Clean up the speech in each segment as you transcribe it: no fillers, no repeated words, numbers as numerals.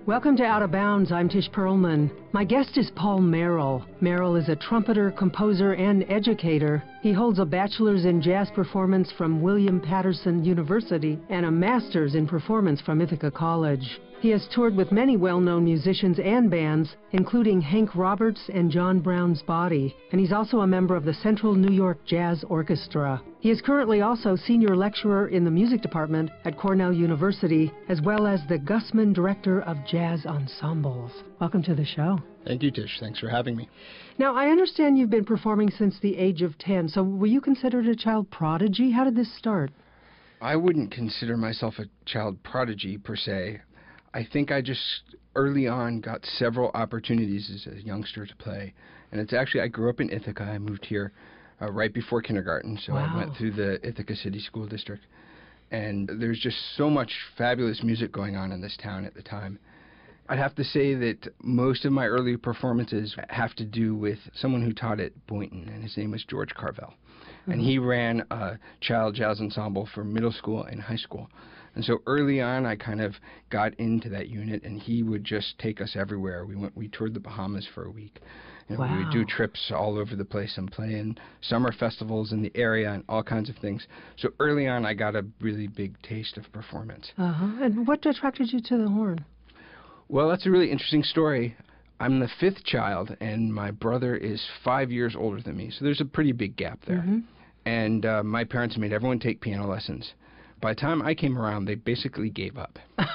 Welcome to Out of Bounds. I'm Tish Perlman. My guest is Paul Merrill. Merrill is a trumpeter, composer, and educator. He holds a bachelor's in jazz performance from William Patterson University and a master's in performance from Ithaca College. He has toured with many well-known musicians and bands, including Hank Roberts and John Brown's Body, and he's also a member of the Central New York Jazz Orchestra. He is currently also senior lecturer in the music department at Cornell University, as well as the Gussman Director of Jazz Ensembles. Welcome to the show. Thank you, Tish. Thanks for having me. Now, I understand you've been performing since the age of 10, so were you considered a child prodigy? How did this start? I wouldn't consider myself a child prodigy, per se. I think I just early on got several opportunities as a youngster to play. And it's actually, I grew up in Ithaca. I moved here right before kindergarten, so Wow. I went through the Ithaca City School District. And there's just so much fabulous music going on in this town at the time. I'd have to say that most of my early performances have to do with someone who taught at Boynton, and his name was George Carvel. Mm-hmm. And he ran a child jazz ensemble for middle school and high school. And so early on, I kind of got into that unit, and he would just take us everywhere. We toured the Bahamas for a week. Wow. We would do trips all over the place and play in summer festivals in the area and all kinds of things. So early on, I got a really big taste of performance. And what attracted you to the horn? Well, that's a really interesting story. I'm the fifth child, and my brother is 5 years older than me, so there's a pretty big gap there. Mm-hmm. And my parents made everyone take piano lessons. By the time I came around, they basically gave up.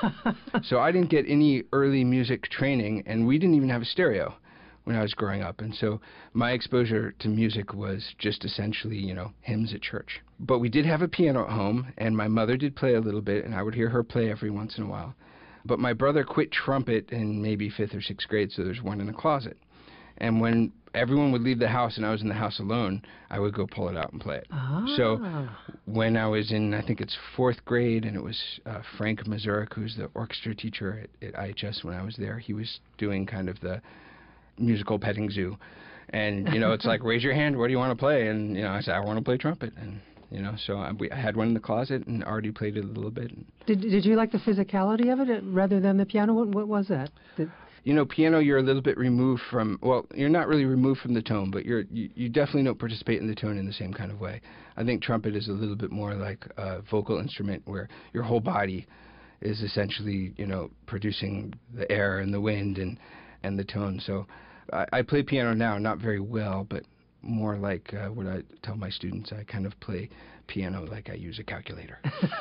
So I didn't get any early music training, and we didn't even have a stereo when I was growing up. And so my exposure to music was just essentially, hymns at church. But we did have a piano at home, and my mother did play a little bit, and I would hear her play every once in a while. But my brother quit trumpet in maybe 5th or 6th grade, so there's one in the closet. And when everyone would leave the house and I was in the house alone, I would go pull it out and play it. Ah. So when I was in, I think it's 4th grade, and it was Frank Mazurek, who's the orchestra teacher at IHS when I was there, he was doing kind of the musical petting zoo. And, it's like, raise your hand, what do you want to play? And, I said, I want to play trumpet. And, so I had one in the closet and already played it a little bit. Did you like the physicality of it rather than the piano? What was that? Piano, you're a little bit removed from, well, you're not really removed from the tone, but you definitely don't participate in the tone in the same kind of way. I think trumpet is a little bit more like a vocal instrument where your whole body is essentially, producing the air and the wind and the tone. So I play piano now, not very well, but more like what I tell my students, I kind of play piano like I use a calculator.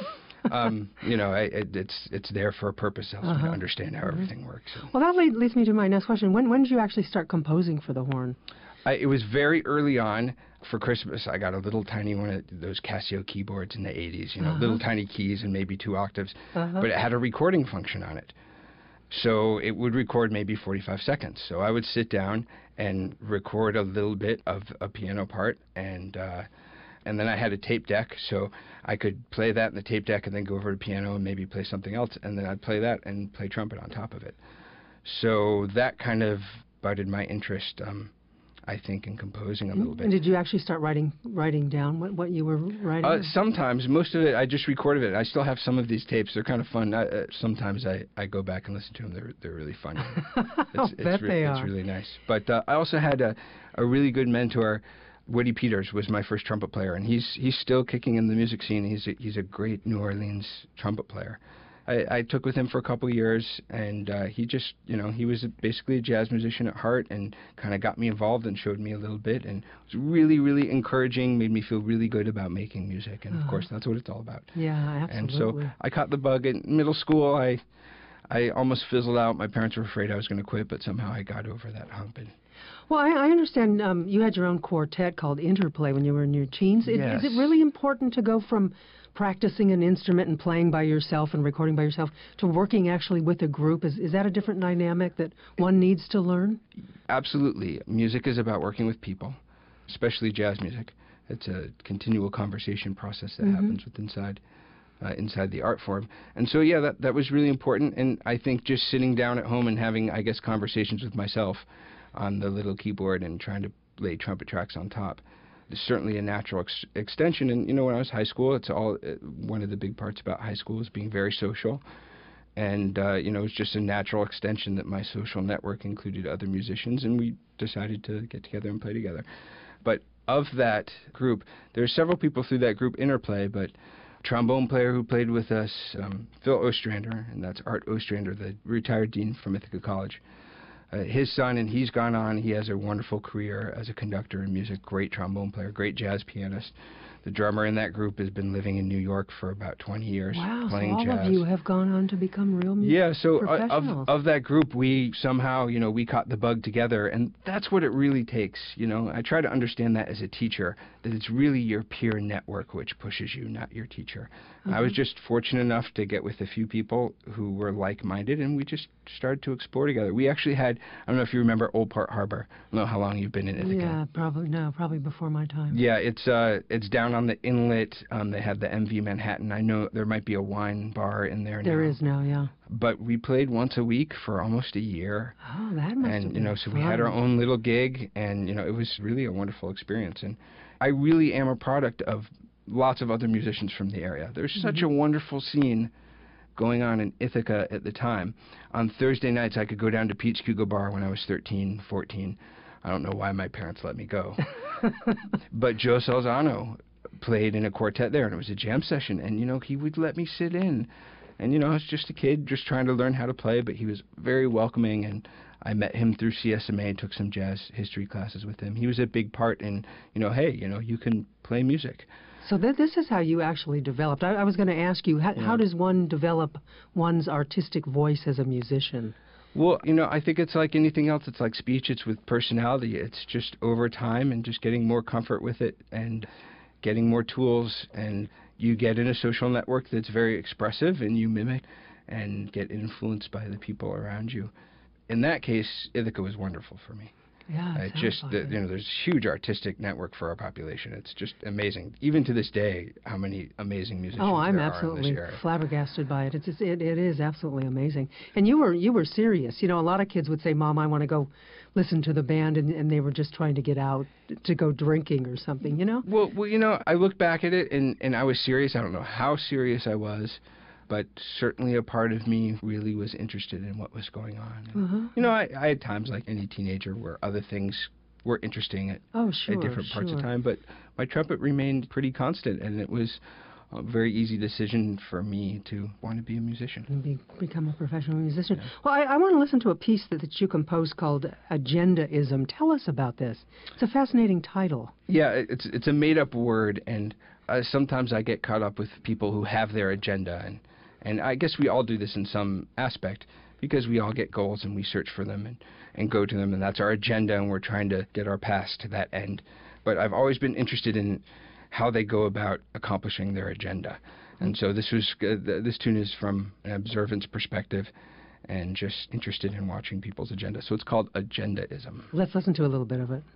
It's there for a purpose, helps me to understand how everything works. So. Well, that leads me to my next question. When did you actually start composing for the horn? It was very early on. For Christmas, I got a little tiny one of those Casio keyboards in the 80s, little tiny keys and maybe 2 octaves, but it had a recording function on it. So it would record maybe 45 seconds. So I would sit down and record a little bit of a piano part, and then I had a tape deck, so I could play that in the tape deck and then go over to piano and maybe play something else, and then I'd play that and play trumpet on top of it. So that kind of budded my interest, I think, in composing a little bit. And did you actually start writing down what you were writing? Sometimes. Most of it, I just recorded it. I still have some of these tapes. They're kind of fun. Sometimes I go back and listen to them. They're really funny. It's really nice. But I also had a really good mentor. Woody Peters was my first trumpet player, and he's still kicking in the music scene. He's a great New Orleans trumpet player. I took with him for a couple of years, and he just, he was basically a jazz musician at heart and kind of got me involved and showed me a little bit, and it was really, really encouraging, made me feel really good about making music, and of course that's what it's all about. Yeah, absolutely. And so I caught the bug in middle school. I almost fizzled out. My parents were afraid I was going to quit, but somehow I got over that hump. Well, I understand you had your own quartet called Interplay when you were in your teens. Yes. Is it really important to go from practicing an instrument and playing by yourself and recording by yourself to working actually with a group? Is that a different dynamic that one needs to learn? Absolutely. Music is about working with people, especially jazz music. It's a continual conversation process that happens inside the art form. And so, yeah, that was really important. And I think just sitting down at home and having, I guess, conversations with myself on the little keyboard and trying to lay trumpet tracks on top is certainly a natural extension. And, when I was high school, it's all one of the big parts about high school is being very social. And, it was just a natural extension that my social network included other musicians, and we decided to get together and play together. But of that group, there are several people through that group interplay, but trombone player who played with us, Phil Ostrander, and that's Art Ostrander, the retired dean from Ithaca College. His son, and he's gone on. He has a wonderful career as a conductor in music, great trombone player, great jazz pianist. The drummer in that group has been living in New York for about 20 years, playing so all jazz. of you have gone on to become real professionals. Of that group, we somehow, we caught the bug together, and that's what it really takes. I try to understand that as a teacher, that it's really your peer network which pushes you, not your teacher. I was just fortunate enough to get with a few people who were like-minded, and we just started to explore together. We actually had, I don't know if you remember Old Port Harbor. I don't know how long you've been in Ithaca. Yeah, probably before my time. Yeah, it's down on the inlet. They had the MV Manhattan. I know there might be a wine bar in there now. There is now, yeah. But we played once a week for almost a year. Oh, that must have been so fun. we had our own little gig, and, it was really a wonderful experience. And I really am a product of lots of other musicians from the area. There's such a wonderful scene going on in Ithaca at the time. On Thursday nights, I could go down to Pete's Cougar Bar when I was 13, 14. I don't know why my parents let me go. But Joe Salzano played in a quartet there, and it was a jam session, and, he would let me sit in. And, I was just a kid just trying to learn how to play, but he was very welcoming, and I met him through CSMA and took some jazz history classes with him. He was a big part in, hey, you can play music. So this is how you actually developed. I was going to ask you, how does one develop one's artistic voice as a musician? Well, I think it's like anything else. It's like speech. It's with personality. It's just over time and just getting more comfort with it and getting more tools. And you get in a social network that's very expressive, and you mimic and get influenced by the people around you. In that case, Ithaca was wonderful for me. Yeah, there's a huge artistic network for our population. It's just amazing. Even to this day, how many amazing musicians there are in this area. I'm absolutely flabbergasted by it. It is absolutely amazing. And you were serious. A lot of kids would say, "Mom, I want to go listen to the band," and they were just trying to get out to go drinking or something. Well, I look back at it and I was serious. I don't know how serious I was, but certainly a part of me really was interested in what was going on. And, I had times like any teenager where other things were interesting at different parts of time, but my trumpet remained pretty constant, and it was a very easy decision for me to want to be a musician. And become a professional musician. Yeah. Well, I want to listen to a piece that you composed called Agendaism. Tell us about this. It's a fascinating title. Yeah, it's a made-up word, and sometimes I get caught up with people who have their agenda, and I guess we all do this in some aspect, because we all get goals and we search for them and go to them, and that's our agenda, and we're trying to get our paths to that end. But I've always been interested in how they go about accomplishing their agenda. And so this tune is from an observance perspective and just interested in watching people's agenda. So it's called Agendaism. Let's listen to a little bit of it.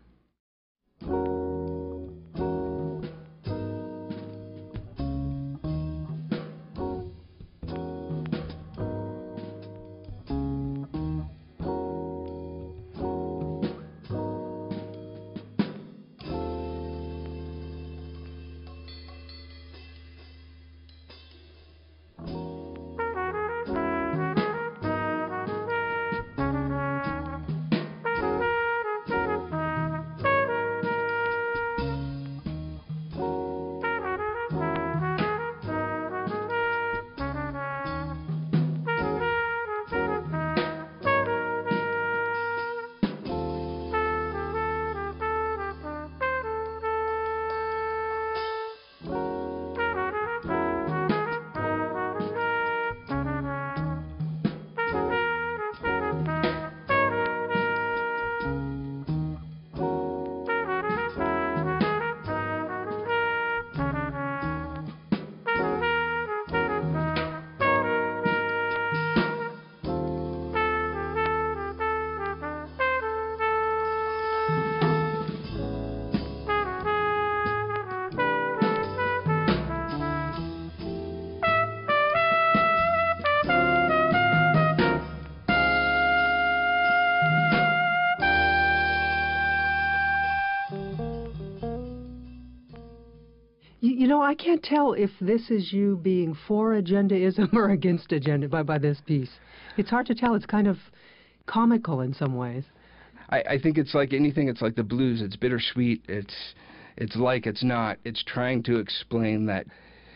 You know, I can't tell if this is you being for agendaism or against agenda by this piece. It's hard to tell. It's kind of comical in some ways. I think it's like anything. It's like the blues. It's bittersweet. It's like it's not. It's trying to explain that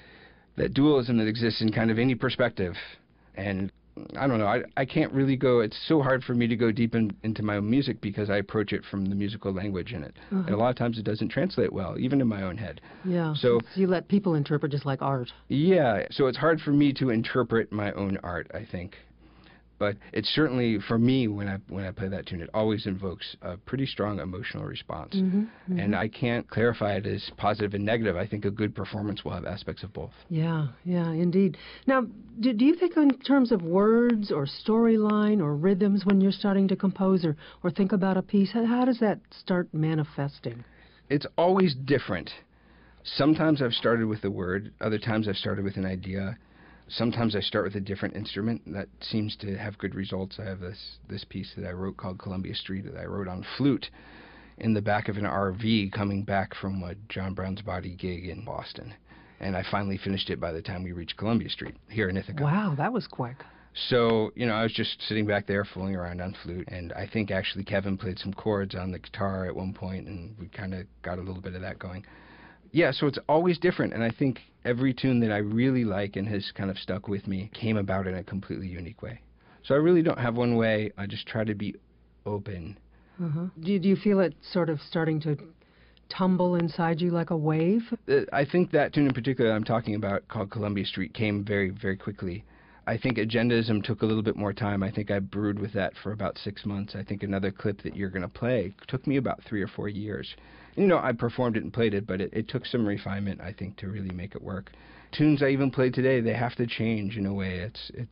dualism that exists in kind of any perspective. And I don't know. I can't really go. It's so hard for me to go deep into my own music because I approach it from the musical language in it. And a lot of times it doesn't translate well, even in my own head. Yeah. So you let people interpret just like art. Yeah. So it's hard for me to interpret my own art, I think. But it's certainly, for me, when I play that tune, it always invokes a pretty strong emotional response. And I can't clarify it as positive and negative. I think a good performance will have aspects of both. Yeah, indeed. Now, do you think in terms of words or storyline or rhythms when you're starting to compose or think about a piece? How does that start manifesting? It's always different. Sometimes I've started with a word. Other times I've started with an idea. Sometimes I start with a different instrument that seems to have good results. I have this piece that I wrote called Columbia Street that I wrote on flute in the back of an RV coming back from a John Brown's Body gig in Boston. And I finally finished it by the time we reached Columbia Street here in Ithaca. Wow, that was quick. So, I was just sitting back there fooling around on flute, and I think actually Kevin played some chords on the guitar at one point, and we kind of got a little bit of that going. Yeah, so it's always different, and I think every tune that I really like and has kind of stuck with me came about in a completely unique way. So I really don't have one way. I just try to be open. Do you feel it sort of starting to tumble inside you like a wave? I think that tune in particular I'm talking about, called Columbia Street, came very, very quickly. I think agendaism took a little bit more time. I think I brewed with that for about 6 months. I think another clip that you're going to play took me about 3 or 4 years. I performed it and played it, but it took some refinement, I think, to really make it work. Tunes I even play today, they have to change in a way.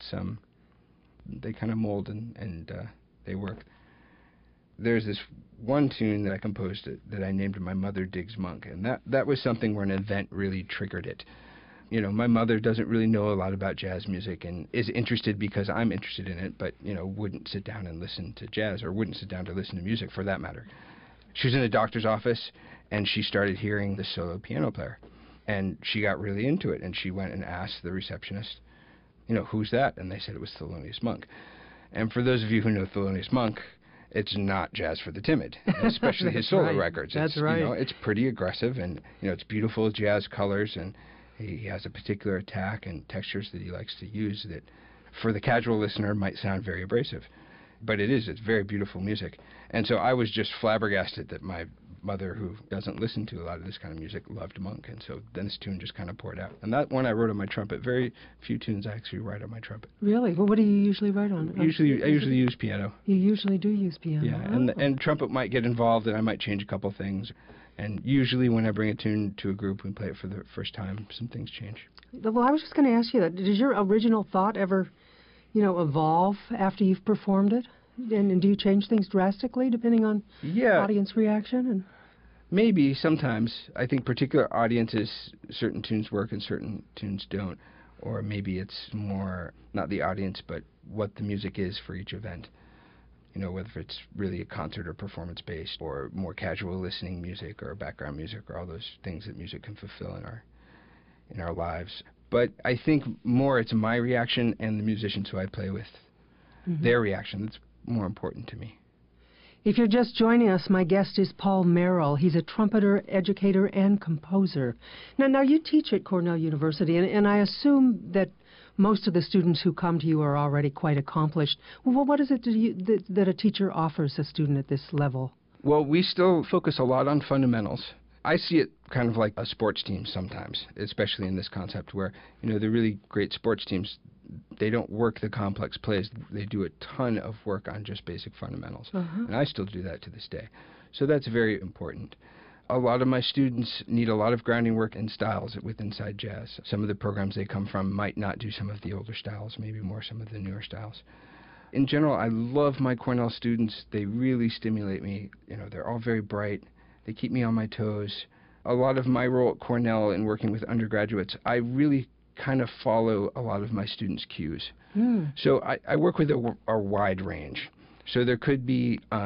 They kind of mold and they work. There's this one tune that I composed that I named My Mother Digs Monk, and that was something where an event really triggered it. My mother doesn't really know a lot about jazz music and is interested because I'm interested in it, but, wouldn't sit down and listen to jazz or wouldn't sit down to listen to music for that matter. She was in a doctor's office, and she started hearing the solo piano player, and she got really into it, and she went and asked the receptionist, who's that? And they said it was Thelonious Monk. And for those of you who know Thelonious Monk, it's not jazz for the timid, especially his solo records. That's right. It's pretty aggressive, and, it's beautiful jazz colors, and he has a particular attack and textures that he likes to use that, for the casual listener, might sound very abrasive. But it's very beautiful music. And so I was just flabbergasted that my mother, who doesn't listen to a lot of this kind of music, loved Monk. And so then this tune just kind of poured out. And that one I wrote on my trumpet. Very few tunes I actually write on my trumpet. Really? Well, what do you usually write on? I usually use piano. You usually do use piano. Yeah, and trumpet might get involved, and I might change a couple things. And usually when I bring a tune to a group and play it for the first time, some things change. Well, I was just going to ask you that. Does your original thought ever evolve after you've performed it? And do you change things drastically depending on audience reaction? Maybe, sometimes. I think particular audiences, certain tunes work and certain tunes don't. Or maybe it's more, not the audience, but what the music is for each event. Whether it's really a concert or performance-based, or more casual listening music or background music, or all those things that music can fulfill in our lives. But I think more it's my reaction and the musicians who I play with, their reaction that's more important to me. If you're just joining us, my guest is Paul Merrill. He's a trumpeter, educator, and composer. Now you teach at Cornell University, and I assume that most of the students who come to you are already quite accomplished. Well, what is it that a teacher offers a student at this level? Well, we still focus a lot on fundamentals. I see it kind of like a sports team sometimes, especially in this concept where, the really great sports teams, they don't work the complex plays. They do a ton of work on just basic fundamentals. And I still do that to this day. So that's very important. A lot of my students need a lot of grounding work in styles with Inside Jazz. Some of the programs they come from might not do some of the older styles, maybe more some of the newer styles. In general, I love my Cornell students. They really stimulate me. They're all very bright. They keep me on my toes. A lot of my role at Cornell in working with undergraduates, I really kind of follow a lot of my students' cues. So I work with a wide range. So there could be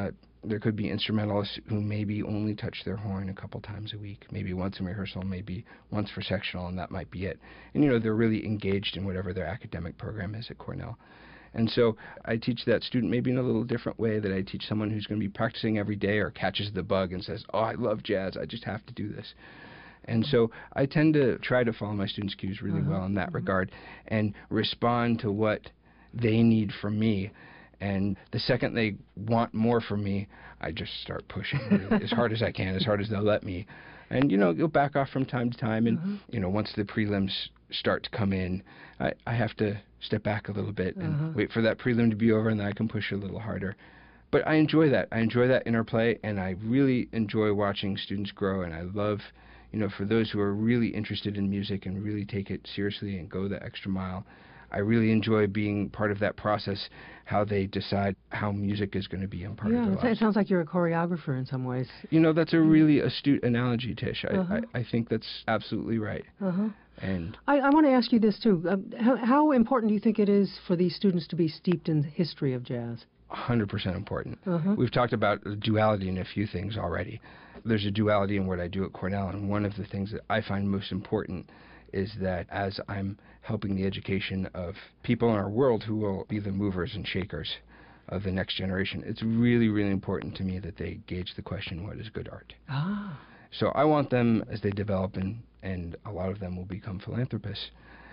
There could be instrumentalists who maybe only touch their horn a couple times a week, maybe once in rehearsal, maybe once for sectional, and that might be it. And, they're really engaged in whatever their academic program is at Cornell. And so I teach that student maybe in a little different way that I teach someone who's going to be practicing every day or catches the bug and says, oh, I love jazz, I just have to do this. And so I tend to try to follow my students' cues really well in that regard and respond to what they need from me. And the second they want more from me, I just start pushing really as hard as I can, as hard as they'll let me. And, you'll back off from time to time. And, once the prelims start to come in, I have to step back a little bit and wait for that prelim to be over, and then I can push a little harder. But I enjoy that. I enjoy that interplay, and I really enjoy watching students grow. And I love, for those who are really interested in music and really take it seriously and go the extra mile, I really enjoy being part of that process, how they decide how music is going to be a part of their lives. It sounds like you're a choreographer in some ways. That's a really astute analogy, Tish. I think that's absolutely right. And I want to ask you this, too. How important do you think it is for these students to be steeped in the history of jazz? 100% important. We've talked about duality in a few things already. There's a duality in what I do at Cornell, and one of the things that I find most important is that as I'm helping the education of people in our world who will be the movers and shakers of the next generation, it's really, really important to me that they gauge the question, what is good art? So I want them, as they develop, and a lot of them will become philanthropists,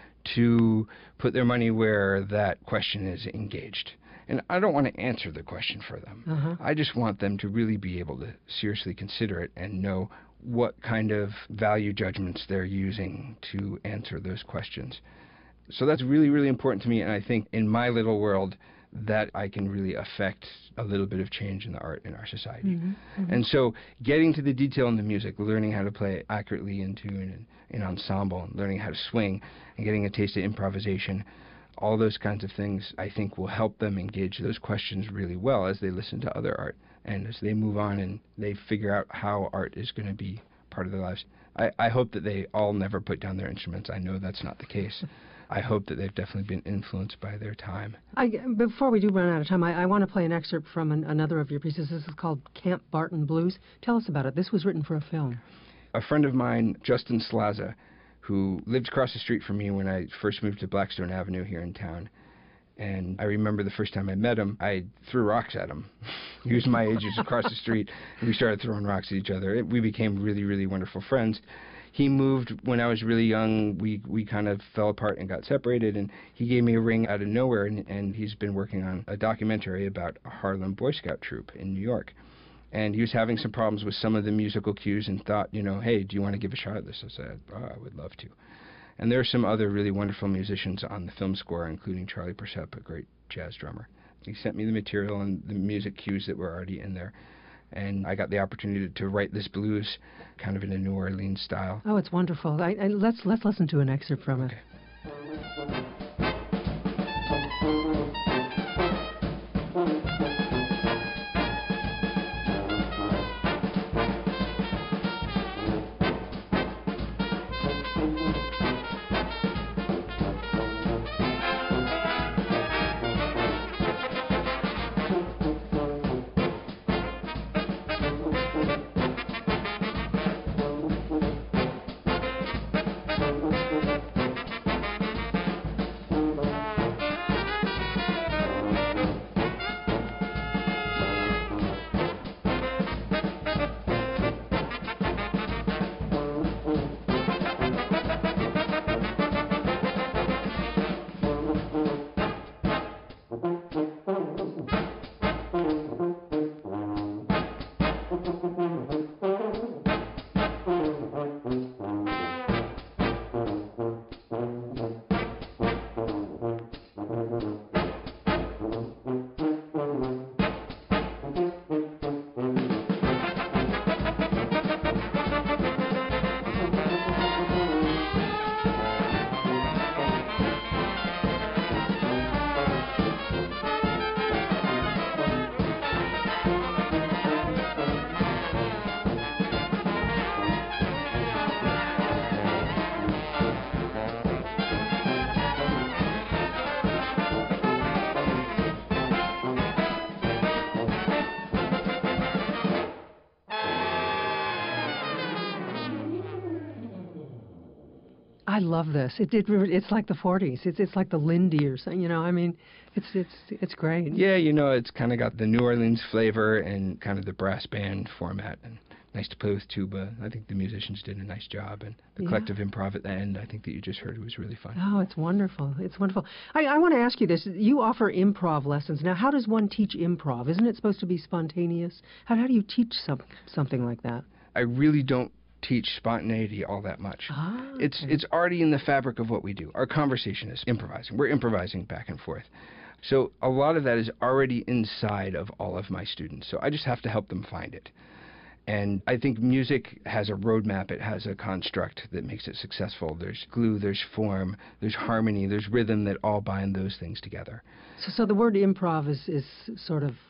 to put their money where that question is engaged. And I don't want to answer the question for them. I just want them to really be able to seriously consider it and know what kind of value judgments they're using to answer those questions. So that's really, really important to me, and I think in my little world that I can really affect a little bit of change in the art in our society. And so getting to the detail in the music, learning how to play accurately in tune and in ensemble, and learning how to swing, and getting a taste of improvisation, all those kinds of things I think will help them engage those questions really well as they listen to other art and as they move on and they figure out how art is going to be part of their lives. I hope that they all never put down their instruments. I know that's not the case. I hope that they've definitely been influenced by their time. Before we do run out of time, I want to play an excerpt from another of your pieces. This is called Camp Barton Blues. Tell us about it. This was written for a film. A friend of mine, Justin Slaza, who lived across the street from me when I first moved to Blackstone Avenue here in town. And I remember the first time I met him, I threw rocks at him. He was my age, he was across the street, and we started throwing rocks at each other. We became really, really wonderful friends. He moved when I was really young. We kind of fell apart and got separated, and he gave me a ring out of nowhere, and he's been working on a documentary about a Harlem Boy Scout troop in New York. And he was having some problems with some of the musical cues and thought, hey, do you want to give a shot at this? I said, I would love to. And there are some other really wonderful musicians on the film score, including Charlie Persep, a great jazz drummer. He sent me the material and the music cues that were already in there. And I got the opportunity to write this blues kind of in a New Orleans style. Oh, it's wonderful. Let's listen to an excerpt from it. I love this. It's like the 40s. It's like the Lindy or something. I mean, it's great. Yeah, it's kind of got the New Orleans flavor and kind of the brass band format, and nice to play with tuba. I think the musicians did a nice job, and the collective improv at the end, I think that you just heard, was really fun. Oh, it's wonderful. It's wonderful. I want to ask you this. You offer improv lessons. Now, how does one teach improv? Isn't it supposed to be spontaneous? How do you teach something like that? I really don't teach spontaneity all that much. Okay. It's already in the fabric of what we do. Our conversation is improvising. We're improvising back and forth. So a lot of that is already inside of all of my students. So I just have to help them find it. And I think music has a roadmap. It has a construct that makes it successful. There's glue, there's form, there's harmony, there's rhythm that all bind those things together. So the word improv is sort of,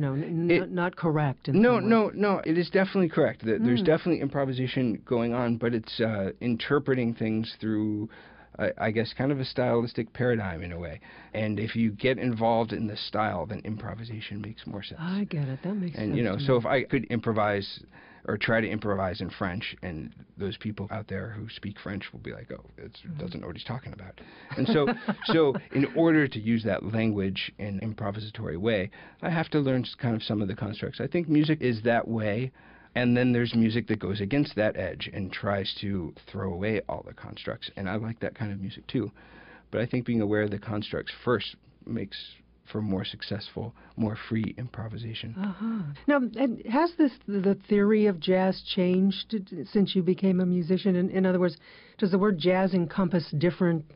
not correct. No. It is definitely correct. There's definitely improvisation going on, but it's interpreting things through, I guess, kind of a stylistic paradigm in a way. And if you get involved in the style, then improvisation makes more sense. I get it. That makes sense. And, so if I could improvise or try to improvise in French, and those people out there who speak French will be like, oh, it doesn't know what he's talking about. And so in order to use that language in an improvisatory way, I have to learn kind of some of the constructs. I think music is that way. And then there's music that goes against that edge and tries to throw away all the constructs. And I like that kind of music too. But I think being aware of the constructs first makes for more successful, more free improvisation. Now, has the theory of jazz changed since you became a musician? In other words, does the word jazz encompass different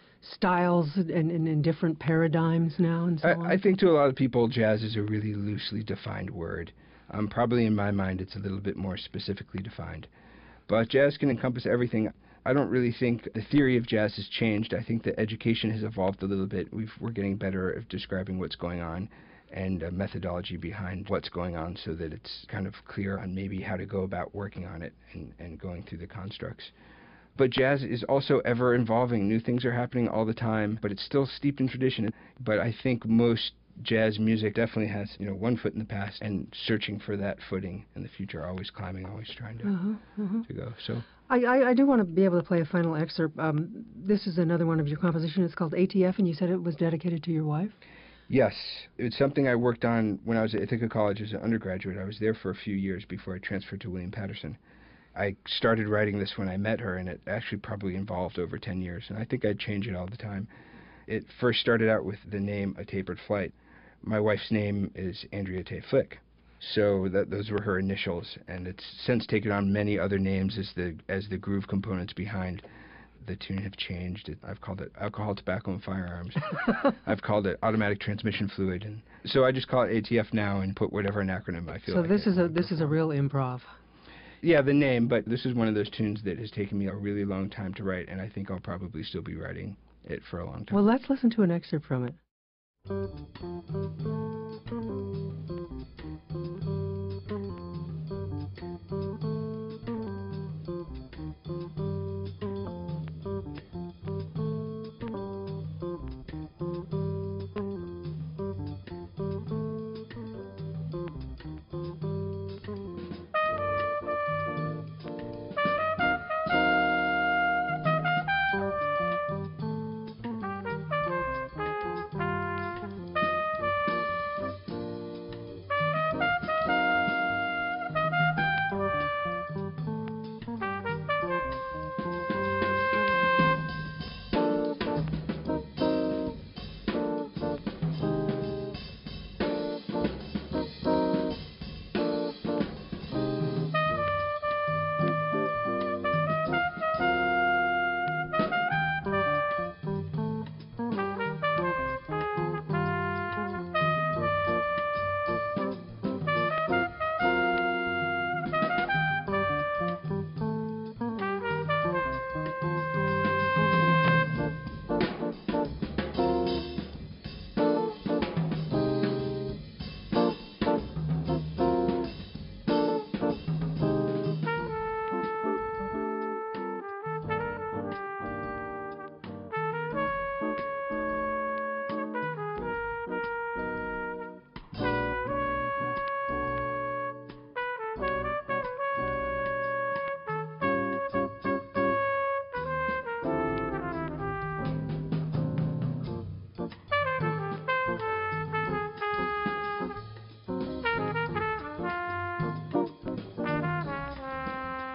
styles and different paradigms now and so on? I think to a lot of people, jazz is a really loosely defined word. Probably in my mind, it's a little bit more specifically defined. But jazz can encompass everything. I don't really think the theory of jazz has changed. I think that education has evolved a little bit. We're getting better at describing what's going on and a methodology behind what's going on so that it's kind of clear on maybe how to go about working on it and going through the constructs. But jazz is also ever evolving. New things are happening all the time, but it's still steeped in tradition. But I think most jazz music definitely has, one foot in the past and searching for that footing in the future, always climbing, always trying to go. So I do want to be able to play a final excerpt. This is another one of your compositions. It's called ATF, and you said it was dedicated to your wife? Yes. It's something I worked on when I was at Ithaca College as an undergraduate. I was there for a few years before I transferred to William Patterson. I started writing this when I met her, and it actually probably evolved over 10 years, and I think I'd change it all the time. It first started out with the name A Tapered Flight. My wife's name is Andrea Tay Flick, so those were her initials, and it's since taken on many other names as the groove components behind the tune have changed. I've called it Alcohol, Tobacco, and Firearms. I've called it Automatic Transmission Fluid, and so I just call it ATF now and put whatever an acronym I feel. So this is a real improv. Yeah, the name, but this is one of those tunes that has taken me a really long time to write, and I think I'll probably still be writing it for a long time. Well, let's listen to an excerpt from it.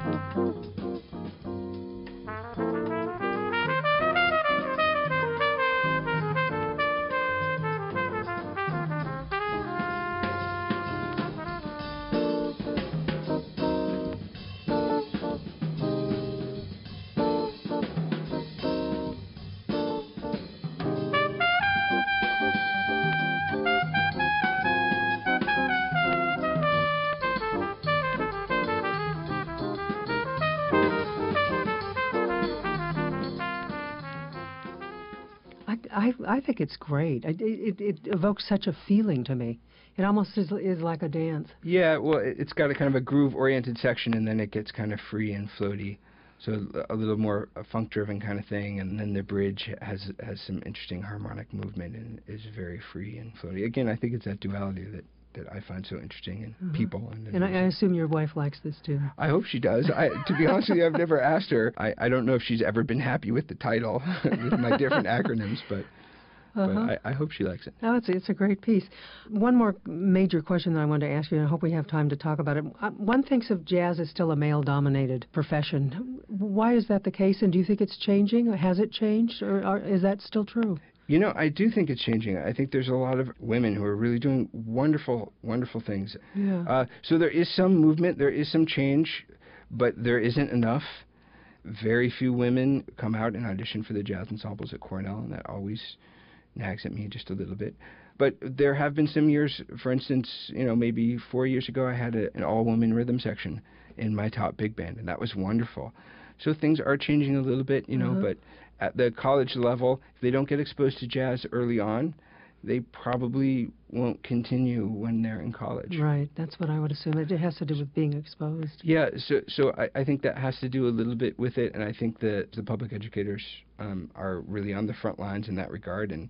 I think it's great. It evokes such a feeling to me. It almost is like a dance. Yeah, well, it's got a kind of a groove-oriented section, and then it gets kind of free and floaty, so a little more a funk-driven kind of thing, and then the bridge has some interesting harmonic movement and is very free and floaty. Again, I think it's that duality that I find so interesting in people. And I assume your wife likes this too. I hope she does. To be honest with you, I've never asked her. I don't know if she's ever been happy with the title, with my different acronyms, but I hope she likes it. Oh, it's a great piece. One more major question that I wanted to ask you, and I hope we have time to talk about it. One thinks of jazz as still a male-dominated profession. Why is that the case, and do you think it's changing? Has it changed, or is that still true? You know, I do think it's changing. I think there's a lot of women who are really doing wonderful, wonderful things. Yeah. So there is some movement, there is some change, but there isn't enough. Very few women come out and audition for the jazz ensembles at Cornell, and that always nags at me just a little bit. But there have been some years, for instance, maybe 4 years ago, I had an all-woman rhythm section in my top big band, and that was wonderful. So things are changing a little bit, but at the college level, if they don't get exposed to jazz early on, they probably won't continue when they're in college. Right, that's what I would assume. It has to do with being exposed. Yeah, so I think that has to do a little bit with it, and I think that the public educators are really on the front lines in that regard, and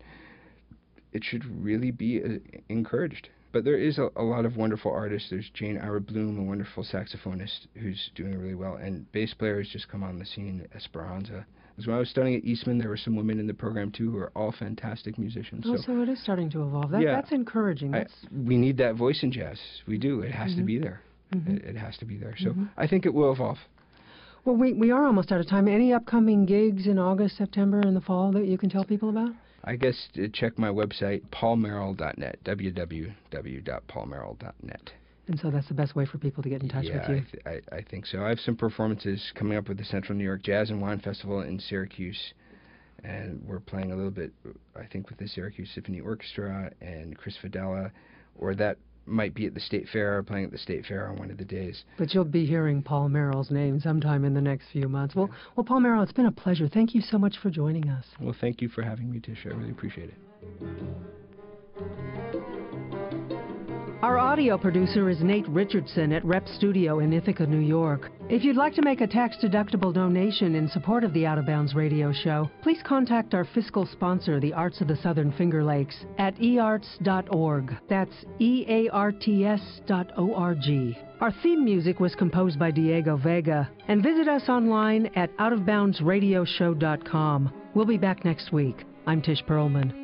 it should really be encouraged. But there is a lot of wonderful artists. There's Jane Ira Bloom, a wonderful saxophonist who's doing really well, and bass players just come on the scene, Esperanza. Because when I was studying at Eastman, there were some women in the program, too, who are all fantastic musicians. So it is starting to evolve. That's encouraging. We need that voice in jazz. We do. It has to be there. It has to be there. So I think it will evolve. Well, we are almost out of time. Any upcoming gigs in August, September, and the fall that you can tell people about? I guess check my website, paulmerrill.net, www.paulmerrill.net. And so that's the best way for people to get in touch with you. Yeah, I think so. I have some performances coming up with the Central New York Jazz and Wine Festival in Syracuse. And we're playing a little bit, I think, with the Syracuse Symphony Orchestra and Chris Fidella. Or that might be at the State Fair, playing at the State Fair on one of the days. But you'll be hearing Paul Merrill's name sometime in the next few months. Well, Paul Merrill, it's been a pleasure. Thank you so much for joining us. Well, thank you for having me, Tish. I really appreciate it. Our audio producer is Nate Richardson at Rep Studio in Ithaca, New York. If you'd like to make a tax-deductible donation in support of the Out of Bounds radio show, please contact our fiscal sponsor, the Arts of the Southern Finger Lakes, at earts.org. That's earts.org. Our theme music was composed by Diego Vega. And visit us online at outofboundsradioshow.com. We'll be back next week. I'm Tish Perlman.